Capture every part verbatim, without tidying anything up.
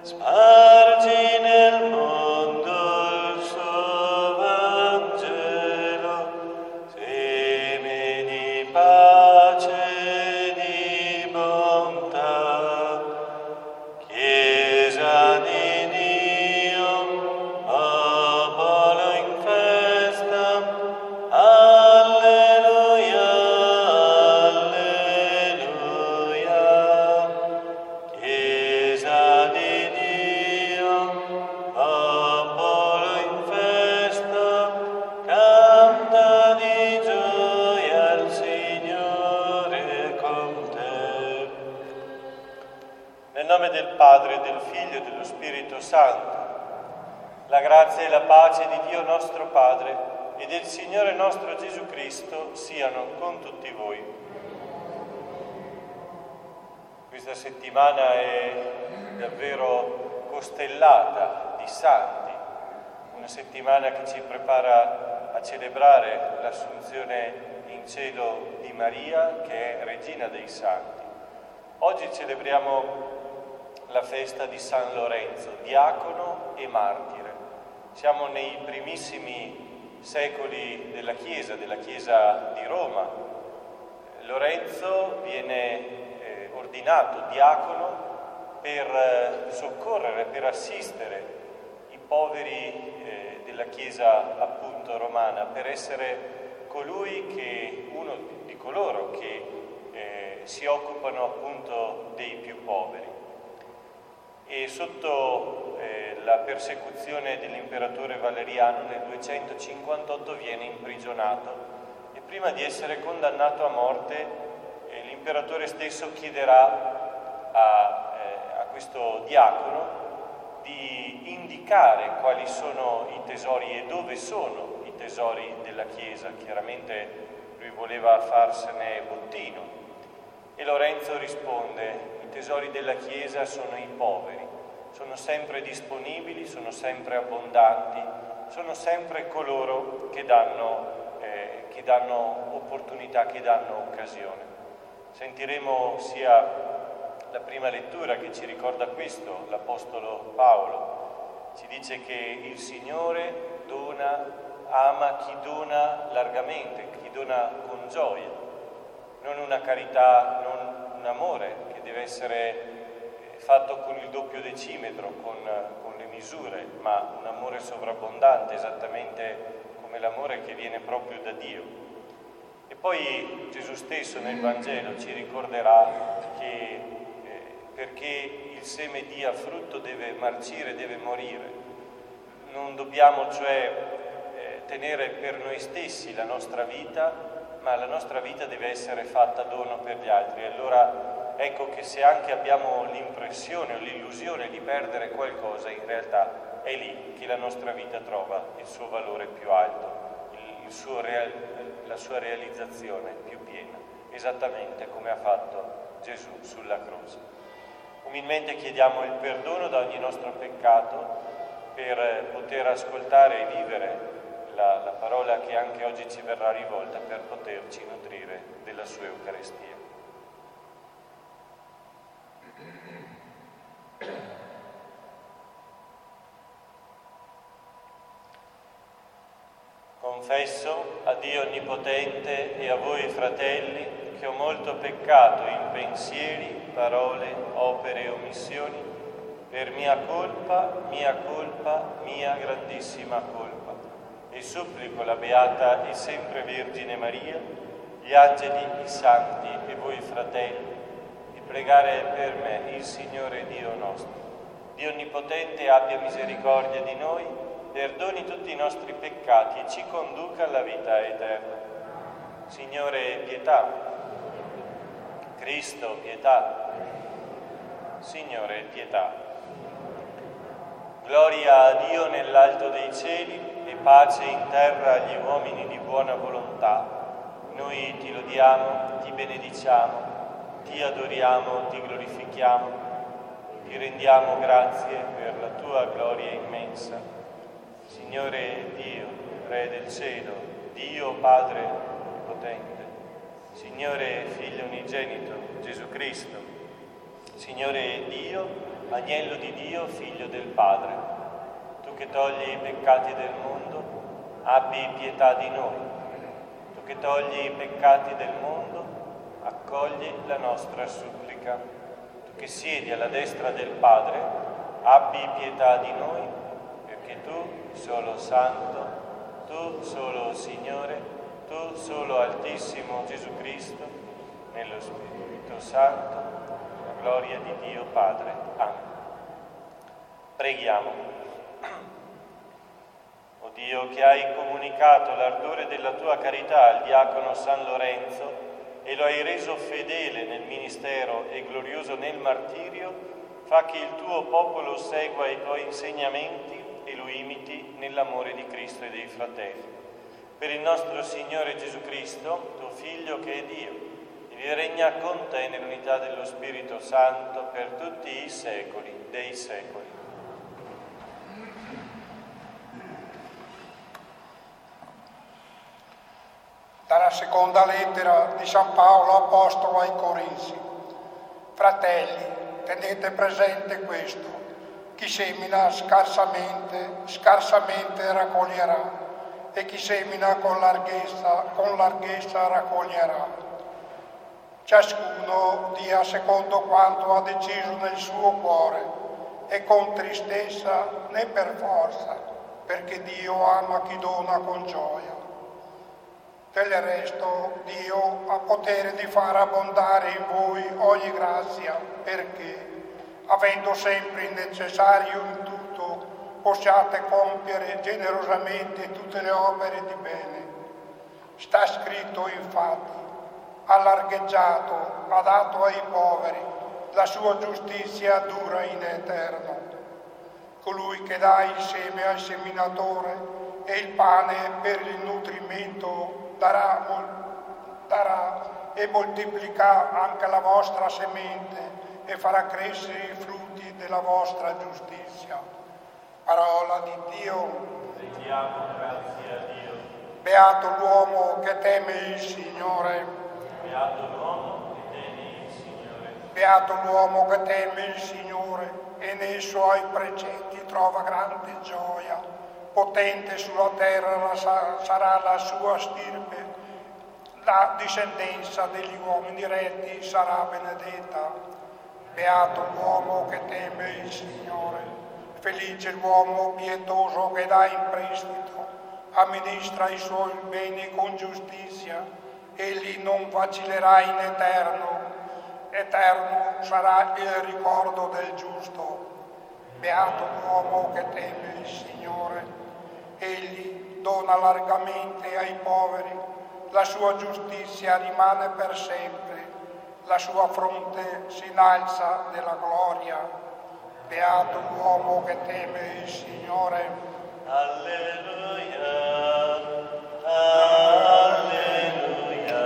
Spargi nel mondo il suo Vangelo, seme di pace e di bontà. Chiesa di Dio, popolo in festa, alleluia, alleluia. Chiesa di Dio, popolo in festa, canta di gioia il Signore con te. Nel nome del Padre, del Figlio e dello Spirito Santo, la grazia e la pace di Dio nostro Padre e del Signore nostro Gesù Cristo siano con tutti voi. Questa settimana è davvero costellata di santi, una settimana che ci prepara a celebrare l'Assunzione in cielo di Maria, che è Regina dei Santi. Oggi celebriamo la festa di San Lorenzo, diacono e martire. Siamo nei primissimi secoli della Chiesa, della Chiesa di Roma. Lorenzo viene eh, ordinato diacono per eh, soccorrere, per assistere i poveri eh, della Chiesa appunto romana, per essere colui che, uno di coloro che eh, si occupano appunto dei più poveri. E sotto eh, la persecuzione dell'imperatore Valeriano nel duecentocinquantotto viene imprigionato e prima di essere condannato a morte eh, l'imperatore stesso chiederà a, eh, a questo diacono di indicare quali sono i tesori e dove sono i tesori della Chiesa. Chiaramente lui voleva farsene bottino e Lorenzo risponde: i tesori della Chiesa sono i poveri, sono sempre disponibili, sono sempre abbondanti, sono sempre coloro che danno, eh, che danno opportunità, che danno occasione. Sentiremo sia la prima lettura che ci ricorda questo, l'Apostolo Paolo. Ci dice che il Signore dona, ama chi dona largamente, chi dona con gioia, non una carità, non un amore che deve essere fatto con il doppio decimetro, con, con le misure, ma un amore sovrabbondante, esattamente come l'amore che viene proprio da Dio. E poi Gesù stesso nel Vangelo ci ricorderà che eh, perché il seme dia frutto deve marcire, deve morire. Non dobbiamo cioè eh, tenere per noi stessi la nostra vita, ma la nostra vita deve essere fatta dono per gli altri. Allora ecco che se anche abbiamo l'impressione o l'illusione di perdere qualcosa, in realtà è lì che la nostra vita trova il suo valore più alto, il, il suo real, la sua realizzazione più piena, esattamente come ha fatto Gesù sulla croce. Umilmente chiediamo il perdono da ogni nostro peccato per poter ascoltare e vivere La, la parola che anche oggi ci verrà rivolta per poterci nutrire della sua Eucaristia. Confesso a Dio Onnipotente e a voi fratelli che ho molto peccato in pensieri, parole, opere e omissioni, per mia colpa, mia colpa, mia grandissima colpa. E supplico la Beata e sempre Vergine Maria, gli angeli, i santi e voi fratelli, di pregare per me il Signore Dio nostro. Dio Onnipotente abbia misericordia di noi, perdoni tutti i nostri peccati e ci conduca alla vita eterna. Signore, pietà. Cristo, pietà. Signore, pietà. Gloria a Dio nell'alto dei cieli e pace in terra agli uomini di buona volontà. Noi ti lodiamo, ti benediciamo, ti adoriamo, ti glorifichiamo, ti rendiamo grazie per la tua gloria immensa. Signore Dio, Re del cielo, Dio Padre potente, Signore Figlio unigenito, Gesù Cristo, Signore Dio, agnello di Dio, figlio del Padre, tu che togli i peccati del mondo, abbi pietà di noi. Tu che togli i peccati del mondo, accogli la nostra supplica. Tu che siedi alla destra del Padre, abbi pietà di noi, perché tu, solo Santo, tu solo Signore, tu solo Altissimo Gesù Cristo, nello Spirito Santo, la gloria di Dio Padre. Amen. Preghiamo. O Dio, che hai comunicato l'ardore della tua carità al diacono San Lorenzo e lo hai reso fedele nel ministero e glorioso nel martirio, fa che il tuo popolo segua i tuoi insegnamenti e lo imiti nell'amore di Cristo e dei fratelli. Per il nostro Signore Gesù Cristo, tuo Figlio che è Dio, e vive e regna con te nell'unità dello Spirito Santo per tutti i secoli dei secoli. Dalla seconda lettera di San Paolo Apostolo ai Corinzi. Fratelli, tenete presente questo: chi semina scarsamente, scarsamente raccoglierà, e chi semina con larghezza, con larghezza raccoglierà. Ciascuno dia secondo quanto ha deciso nel suo cuore, e con tristezza né per forza, perché Dio ama chi dona con gioia. Del resto Dio ha potere di far abbondare in voi ogni grazia, perché, avendo sempre il necessario in tutto, possiate compiere generosamente tutte le opere di bene. Sta scritto infatti: ha largheggiato, ha dato ai poveri, la sua giustizia dura in eterno. Colui che dà il seme al seminatore e il pane per il nutrimento darà, darà e moltiplicherà anche la vostra semente e farà crescere i frutti della vostra giustizia. Parola di Dio. Rendiamo grazie a Dio. Beato l'uomo che teme il Signore. Beato l'uomo che teme il Signore. Beato l'uomo che teme il Signore e nei suoi precetti trova grande gioia. Potente sulla terra sarà la sua stirpe, la discendenza degli uomini retti sarà benedetta. Beato l'uomo che teme il Signore, felice l'uomo pietoso che dà in prestito, amministra i suoi beni con giustizia, egli non vacillerà in eterno, eterno sarà il ricordo del giusto. Beato l'uomo che teme il Signore, egli dona largamente ai poveri, la sua giustizia rimane per sempre, la sua fronte si innalza nella gloria. Beato l'uomo che teme il Signore. Alleluia, alleluia,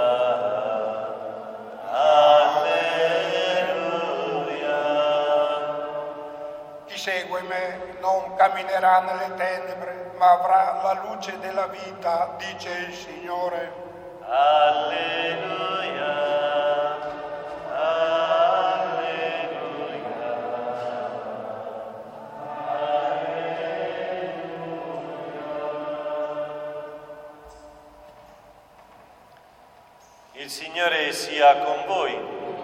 alleluia. Chi segue me non camminerà nelle tenebre, ma avrà la luce della vita, dice il Signore. Alleluia, alleluia, alleluia. Il Signore sia con voi.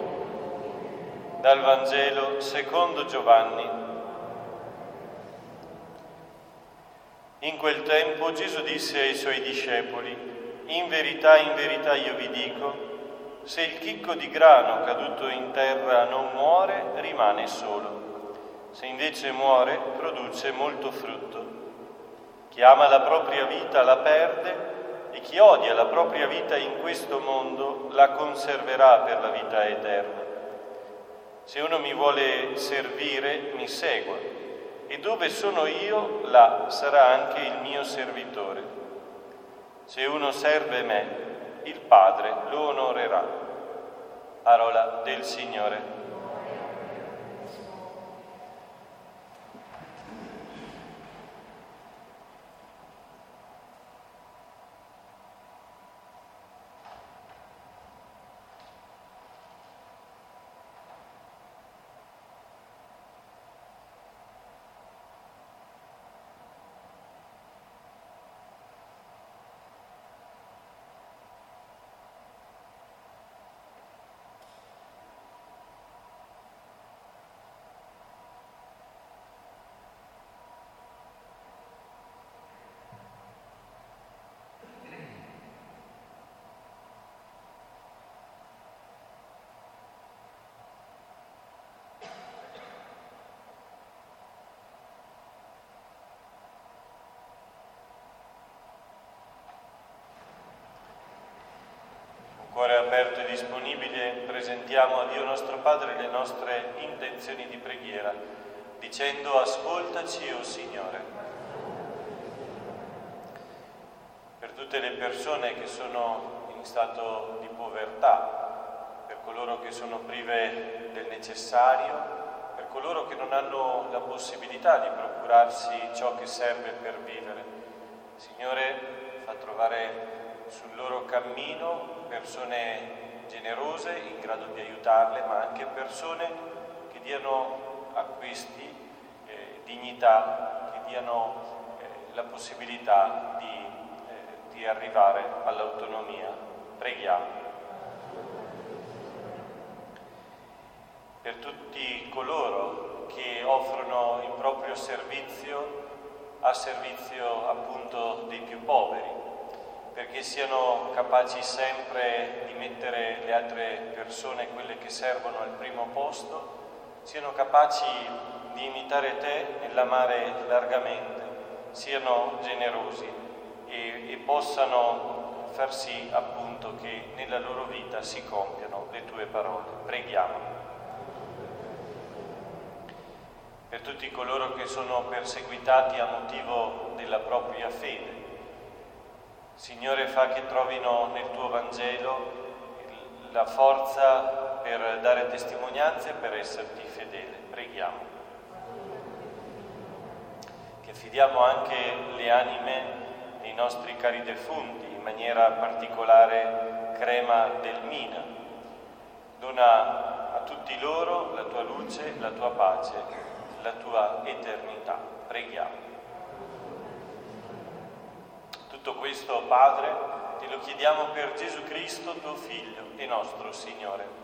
Dal Vangelo secondo Giovanni. In quel tempo Gesù disse ai suoi discepoli: in verità, in verità io vi dico, se il chicco di grano caduto in terra non muore, rimane solo. Se invece muore, produce molto frutto. Chi ama la propria vita la perde, e chi odia la propria vita in questo mondo la conserverà per la vita eterna. Se uno mi vuole servire, mi segua. E dove sono io, là sarà anche il mio servitore. Se uno serve me, il Padre lo onorerà. Parola del Signore. aperto e disponibile, presentiamo a Dio nostro Padre le nostre intenzioni di preghiera, dicendo: ascoltaci, o Signore. Per tutte le persone che sono in stato di povertà, per coloro che sono prive del necessario, per coloro che non hanno la possibilità di procurarsi ciò che serve per vivere. Signore, fa trovare sul loro cammino persone generose in grado di aiutarle, ma anche persone che diano a questi eh, dignità, che diano eh, la possibilità di, eh, di arrivare all'autonomia. Preghiamo. Per tutti coloro che offrono il proprio servizio a servizio appunto dei più poveri, perché siano capaci sempre di mettere le altre persone, quelle che servono, al primo posto, siano capaci di imitare te nell'amare largamente, siano generosi e, e possano far sì appunto che nella loro vita si compiano le tue parole. Preghiamo. Per tutti coloro che sono perseguitati a motivo della propria fede, Signore, fa che trovino nel tuo Vangelo la forza per dare testimonianza e per esserti fedele. Preghiamo. Che affidiamo anche le anime dei nostri cari defunti, in maniera particolare Crema del Mina. Dona a tutti loro la tua luce, la tua pace, la tua eternità. Preghiamo. Tutto questo, Padre, te lo chiediamo per Gesù Cristo, tuo Figlio e nostro Signore.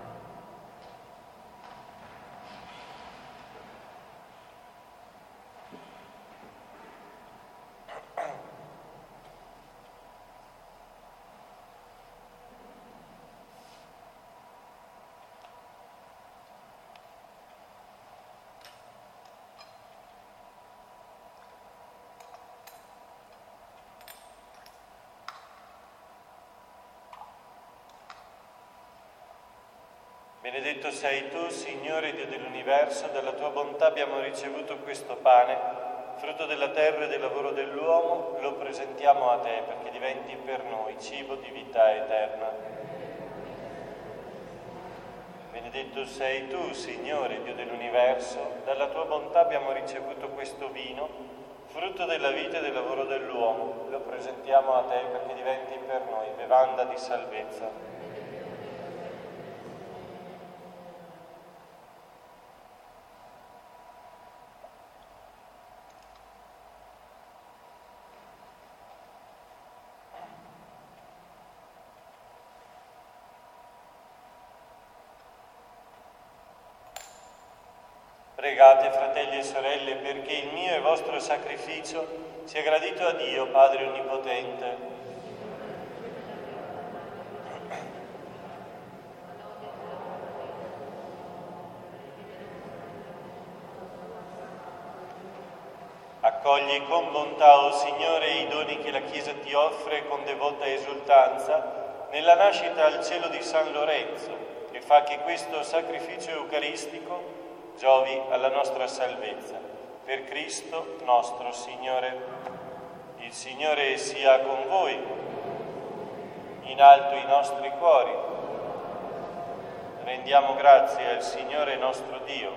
Benedetto sei tu, Signore Dio dell'universo, dalla tua bontà abbiamo ricevuto questo pane, frutto della terra e del lavoro dell'uomo, lo presentiamo a te perché diventi per noi cibo di vita eterna. Benedetto sei tu, Signore Dio dell'universo, dalla tua bontà abbiamo ricevuto questo vino, frutto della vita e del lavoro dell'uomo, lo presentiamo a te perché diventi per noi bevanda di salvezza. Pregate, fratelli e sorelle, perché il mio e vostro sacrificio sia gradito a Dio, Padre Onnipotente. Accogli con bontà, o Signore, i doni che la Chiesa ti offre con devota esultanza nella nascita al cielo di San Lorenzo, e fa che questo sacrificio eucaristico giovi alla nostra salvezza. Per Cristo nostro Signore. Il Signore sia con voi. In alto i nostri cuori. Rendiamo grazie al Signore nostro Dio.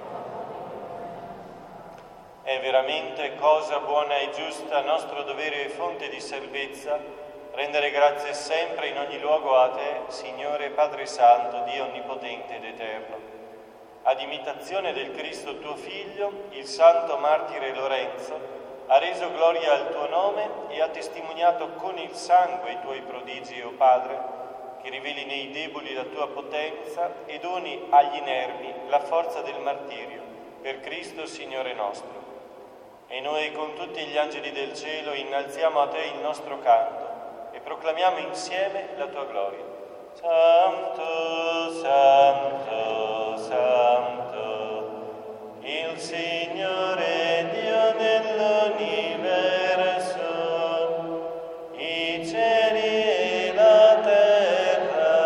È veramente cosa buona e giusta, nostro dovere e fonte di salvezza, rendere grazie sempre in ogni luogo a te, Signore Padre Santo, Dio Onnipotente ed Eterno. Ad imitazione del Cristo tuo Figlio, il santo martire Lorenzo ha reso gloria al tuo nome e ha testimoniato con il sangue i tuoi prodigi, o Padre, che riveli nei deboli la tua potenza e doni agli inermi la forza del martirio, per Cristo Signore nostro. E noi con tutti gli angeli del cielo innalziamo a te il nostro canto e proclamiamo insieme la tua gloria. Santo, Santo, Santo, il Signore Dio dell'universo, i cieli e la terra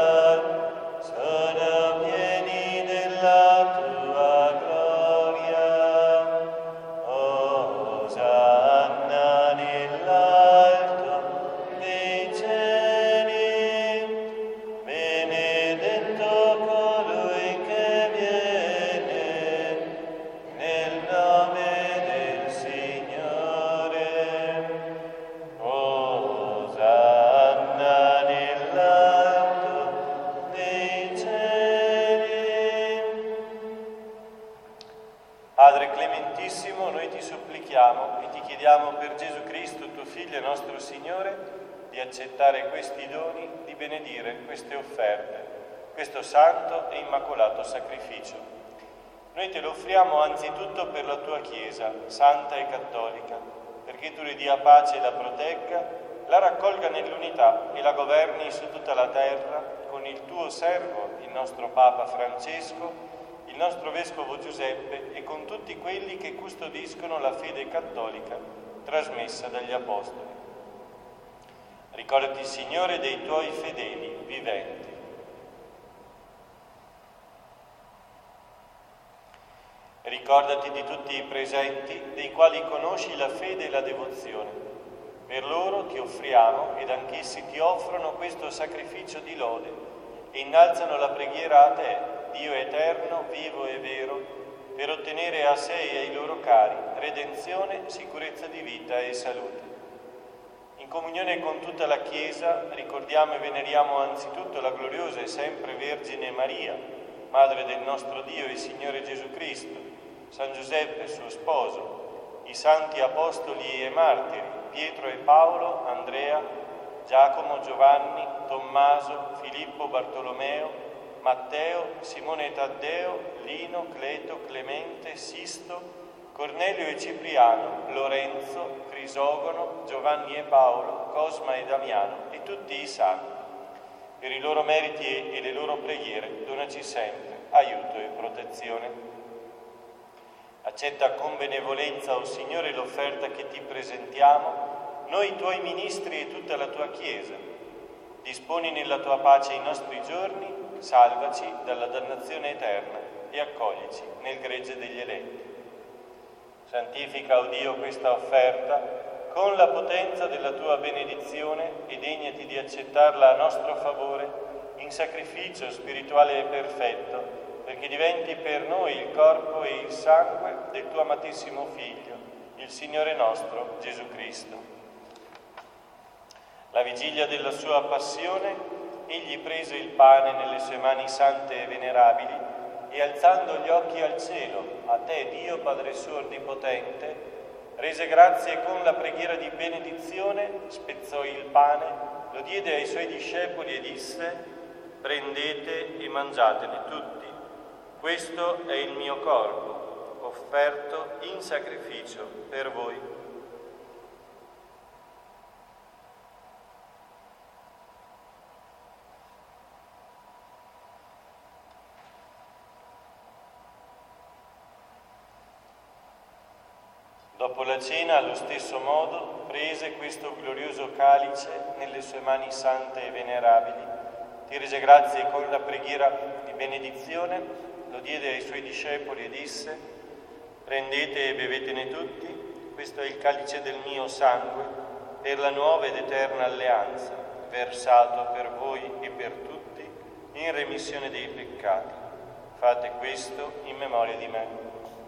Padre clementissimo, noi ti supplichiamo e ti chiediamo per Gesù Cristo, tuo Figlio e nostro Signore, di accettare questi doni, di benedire queste offerte, questo santo e immacolato sacrificio. Noi te lo offriamo anzitutto per la tua Chiesa, santa e cattolica, perché tu le dia pace e la protegga, la raccolga nell'unità e la governi su tutta la terra con il tuo servo, il nostro Papa Francesco, il nostro Vescovo Giuseppe e con tutti quelli che custodiscono la fede cattolica trasmessa dagli Apostoli. Ricordati, Signore, dei tuoi fedeli viventi. Ricordati di tutti i presenti, dei quali conosci la fede e la devozione. Per loro ti offriamo ed anch'essi ti offrono questo sacrificio di lode e innalzano la preghiera a te, Dio eterno, vivo e vero, per ottenere a sé e ai loro cari redenzione, sicurezza di vita e salute. In comunione con tutta la Chiesa ricordiamo e veneriamo anzitutto la gloriosa e sempre Vergine Maria, Madre del nostro Dio e Signore Gesù Cristo, San Giuseppe suo sposo, i santi apostoli e martiri, Pietro e Paolo, Andrea, Giacomo, Giovanni, Tommaso, Filippo, Bartolomeo, Matteo, Simone e Taddeo, Lino, Cleto, Clemente, Sisto, Cornelio e Cipriano, Lorenzo, Crisogono, Giovanni e Paolo, Cosma e Damiano e tutti i santi. Per i loro meriti e le loro preghiere donaci sempre aiuto e protezione. Accetta con benevolenza, o Signore, l'offerta che ti presentiamo, noi tuoi ministri e tutta la tua Chiesa. Disponi nella tua pace i nostri giorni, salvaci dalla dannazione eterna e accoglici nel gregge degli eletti. Santifica, o Dio, questa offerta con la potenza della tua benedizione e degnati di accettarla a nostro favore in sacrificio spirituale e perfetto, perché diventi per noi il corpo e il sangue del tuo amatissimo Figlio, il Signore nostro Gesù Cristo. La vigilia della sua passione, egli prese il pane nelle sue mani sante e venerabili e, alzando gli occhi al cielo, a te, Dio Padre suo onnipotente, rese grazie con la preghiera di benedizione, spezzò il pane, lo diede ai suoi discepoli e disse: prendete e mangiatene tutti, questo è il mio corpo, offerto in sacrificio per voi. Dopo la cena, allo stesso modo, prese questo glorioso calice nelle sue mani sante e venerabili, ti rese grazie con la preghiera di benedizione, lo diede ai suoi discepoli e disse: prendete e bevetene tutti, questo è il calice del mio sangue, per la nuova ed eterna alleanza, versato per voi e per tutti in remissione dei peccati. Fate questo in memoria di me.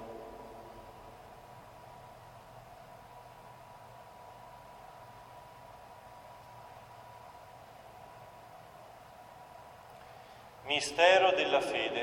Mistero della fede.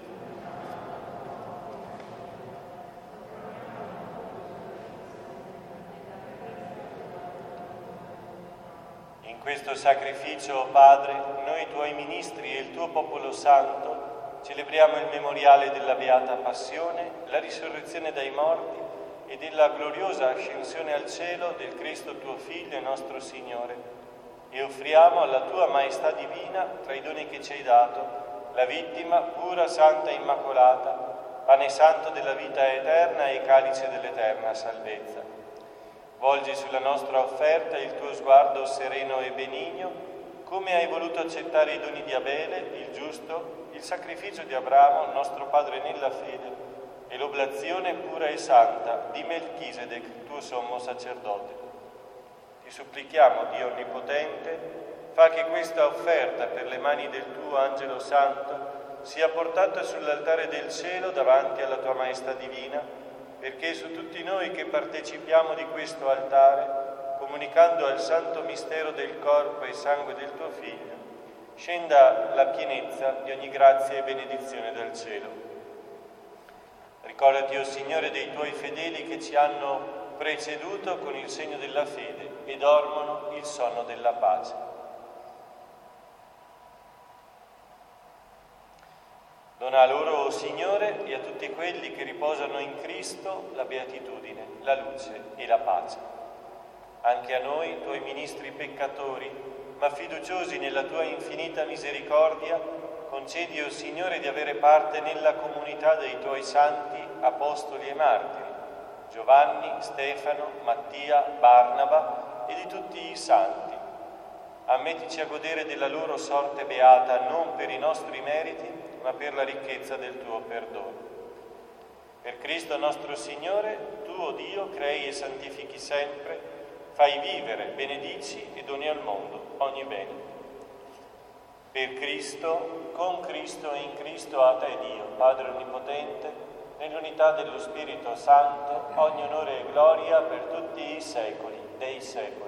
In questo sacrificio, o Padre, noi tuoi ministri e il tuo popolo santo celebriamo il memoriale della Beata Passione, la risurrezione dai morti e della gloriosa ascensione al cielo del Cristo tuo Figlio e nostro Signore. E offriamo alla tua maestà divina, tra i doni che ci hai dato, la vittima pura, santa e immacolata, pane santo della vita eterna e calice dell'eterna salvezza. Volgi sulla nostra offerta il tuo sguardo sereno e benigno, come hai voluto accettare i doni di Abele, il giusto, il sacrificio di Abramo, nostro padre nella fede, e l'oblazione pura e santa di Melchisedec, tuo sommo sacerdote. Ti supplichiamo, Dio Onnipotente, fa che questa offerta per le mani del tuo Angelo Santo sia portata sull'altare del cielo davanti alla tua Maestà Divina, perché su tutti noi che partecipiamo di questo altare, comunicando al santo mistero del corpo e sangue del tuo Figlio, scenda la pienezza di ogni grazia e benedizione dal cielo. Ricordati, o Signore, dei tuoi fedeli che ci hanno preceduto con il segno della fede e dormono il sonno della pace. Dona a loro, o Signore, e a tutti quelli che riposano in Cristo la beatitudine, la luce e la pace. Anche a noi, tuoi ministri peccatori, ma fiduciosi nella tua infinita misericordia, concedi, o Signore, di avere parte nella comunità dei tuoi santi, apostoli e martiri, Giovanni, Stefano, Mattia, Barnaba e di tutti i santi. Ammettici a godere della loro sorte beata non per i nostri meriti, ma per la ricchezza del tuo perdono. Per Cristo nostro Signore, tu, o Dio, crei e santifichi sempre, fai vivere, benedici e doni al mondo ogni bene. Per Cristo, con Cristo e in Cristo, a te Dio, Padre Onnipotente, nell'unità dello Spirito Santo, ogni onore e gloria per tutti i secoli dei secoli.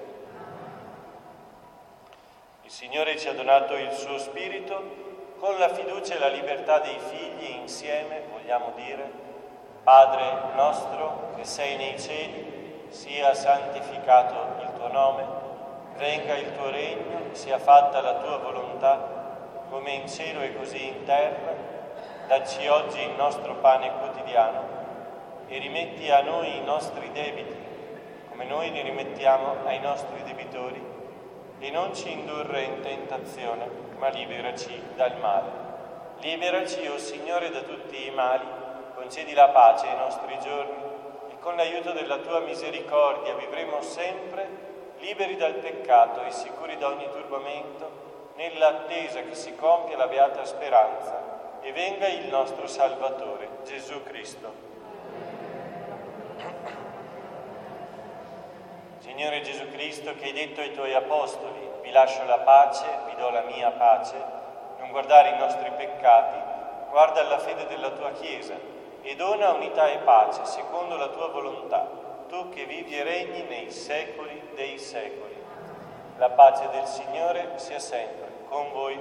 Il Signore ci ha donato il suo Spirito, con la fiducia e la libertà dei figli insieme vogliamo dire: Padre nostro che sei nei cieli, sia santificato il tuo nome, venga il tuo regno, sia fatta la tua volontà, come in cielo e così in terra. Dacci oggi il nostro pane quotidiano e rimetti a noi i nostri debiti, come noi li rimettiamo ai nostri debitori, e non ci indurre in tentazione, ma liberaci dal male. Liberaci, o Signore, da tutti i mali, concedi la pace ai nostri giorni, e con l'aiuto della tua misericordia vivremo sempre liberi dal peccato e sicuri da ogni turbamento, nell'attesa che si compia la beata speranza e venga il nostro Salvatore, Gesù Cristo. Signore Gesù Cristo, che hai detto ai tuoi apostoli: vi lascio la pace, vi do la mia pace, non guardare i nostri peccati, guarda alla fede della tua Chiesa e dona unità e pace secondo la tua volontà, tu che vivi e regni nei secoli dei secoli. La pace del Signore sia sempre con voi.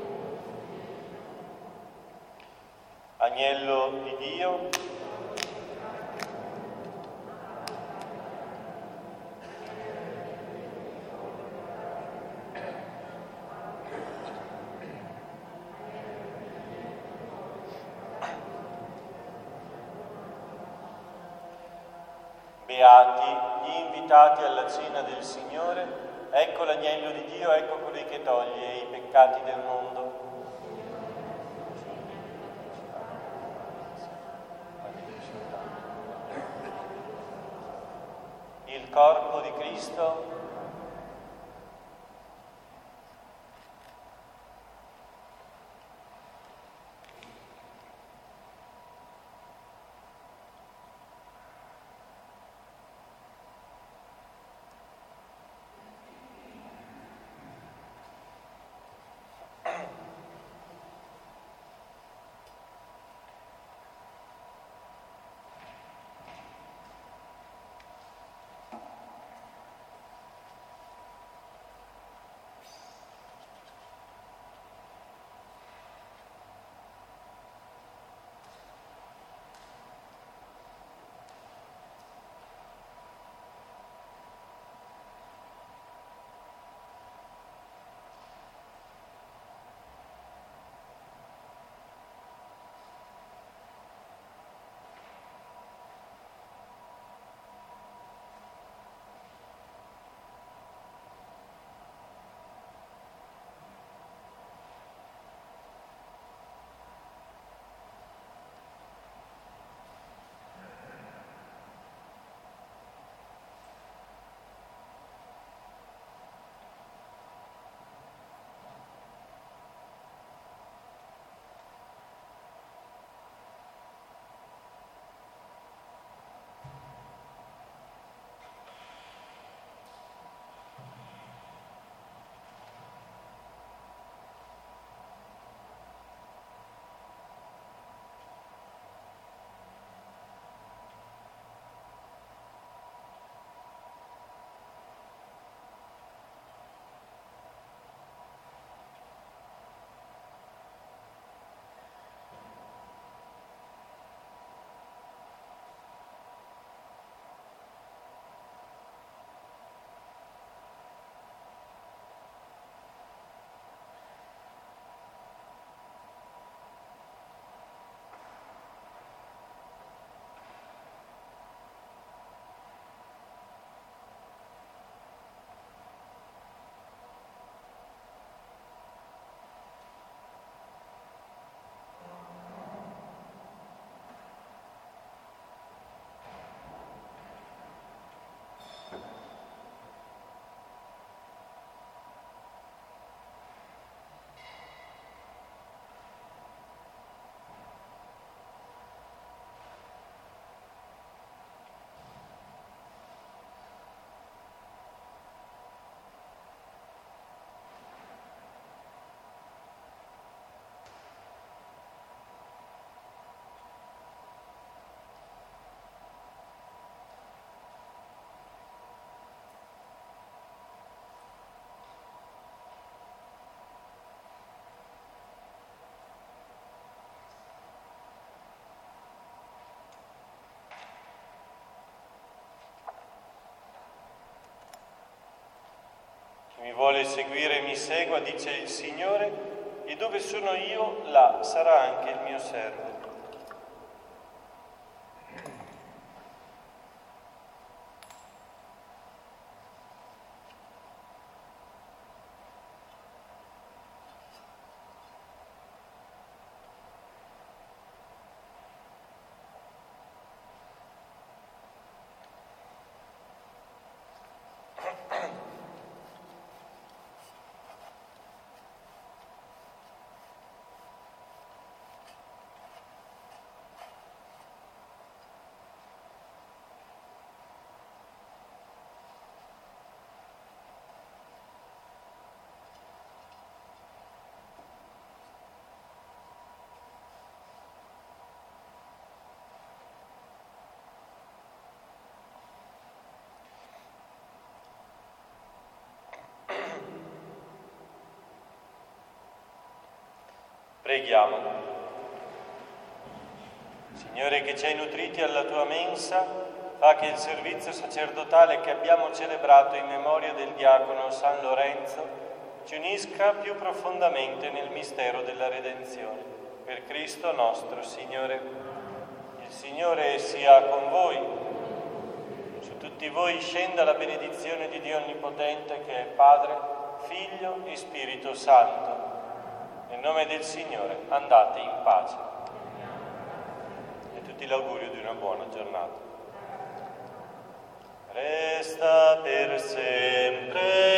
Agnello di Dio, beati gli invitati alla cena del Signore, ecco l'agnello di Dio, ecco colui che toglie i peccati del mondo. Il corpo di Cristo mi vuole seguire mi segua, dice il Signore, e dove sono io, là sarà anche il mio servo. Preghiamo. Signore, che ci hai nutriti alla tua mensa, fa che il servizio sacerdotale che abbiamo celebrato in memoria del diacono San Lorenzo ci unisca più profondamente nel mistero della redenzione. Per Cristo nostro Signore. Il Signore sia con voi. Su tutti voi scenda la benedizione di Dio Onnipotente, che è Padre, Figlio e Spirito Santo. Nel nome del Signore, andate in pace. E a tutti l'augurio di una buona giornata. Resta per sempre